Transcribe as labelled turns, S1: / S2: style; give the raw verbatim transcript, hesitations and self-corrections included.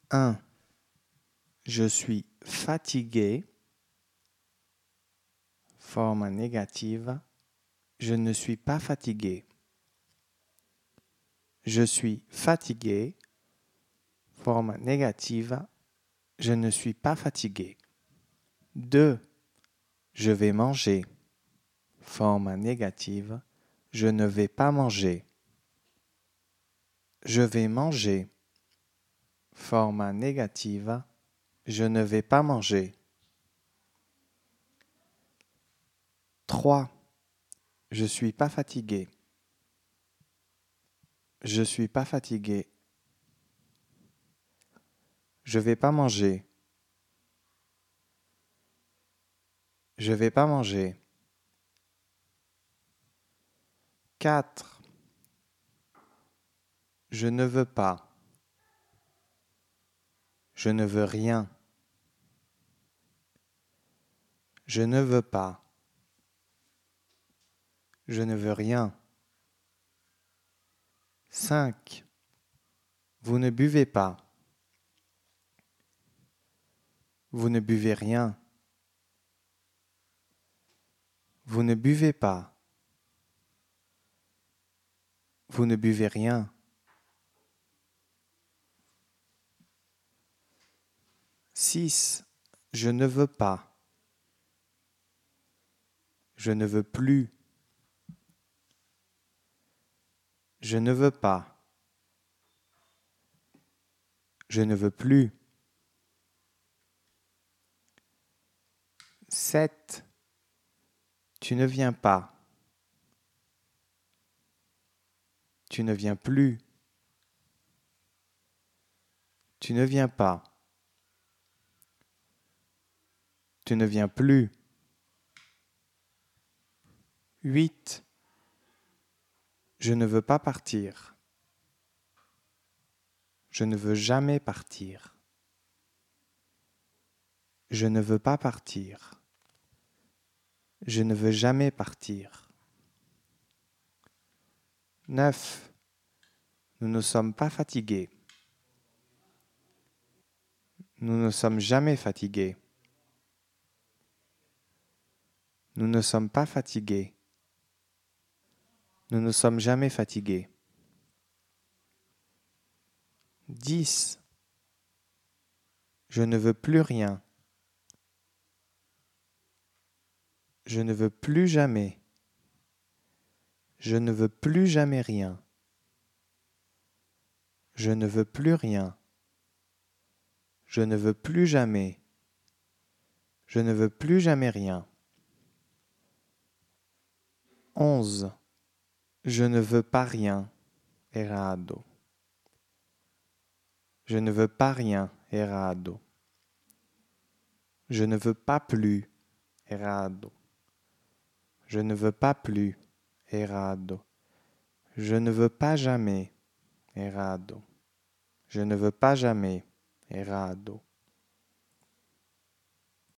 S1: un. Je suis fatigué. Forme négative. Je ne suis pas fatigué. Je suis fatigué. Forme négative. Je ne suis pas fatigué. deux. Je vais manger. Forme négative. Je ne vais pas manger. Je vais manger. Forme négative. Je ne vais pas manger. trois. Je suis pas fatigué. Je suis pas fatigué. Je vais pas manger. Je vais pas manger. quatre. Je ne veux pas. Je ne veux rien. Je ne veux pas. Je ne veux rien. cinq. Vous ne buvez pas. Vous ne buvez rien. Vous ne buvez pas. Vous ne buvez rien. six. Je ne veux pas. Je ne veux plus. Je ne veux pas. Je ne veux plus. sept. Tu ne viens pas. Tu ne viens plus. Tu ne viens pas. Tu ne viens plus. huit. Je ne veux pas partir. Je ne veux jamais partir. Je ne veux pas partir. Je ne veux jamais partir. neuf. Nous ne sommes pas fatigués. Nous ne sommes jamais fatigués. Nous ne sommes pas fatigués. Nous ne sommes jamais fatigués. dix. Je ne veux plus rien. Je ne veux plus jamais. Je ne veux plus jamais rien. Je ne veux plus rien. Je ne veux plus jamais. Je ne veux plus jamais rien. onze. Je ne veux pas rien. Errado. Je ne veux pas rien. Errado. Je ne veux pas plus. Errado. Je ne veux pas plus. Errado. Je ne veux pas jamais. Errado. Je ne veux pas jamais. Errado.